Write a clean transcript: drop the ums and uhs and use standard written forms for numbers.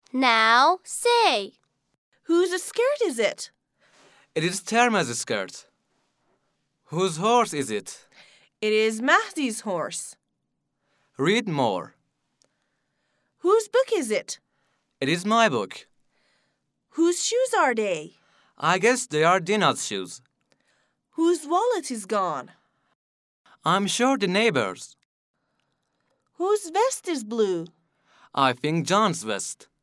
Now say. Whose skirt is it? It is Terma's skirt. Whose horse is it? It is Mahdi's horse. Read more. Whose book is it? It is my book. Whose shoes are they? I guess they are Dinah's shoes. Whose wallet is gone? I'm sure the neighbor's. Whose vest is blue? I think John's vest.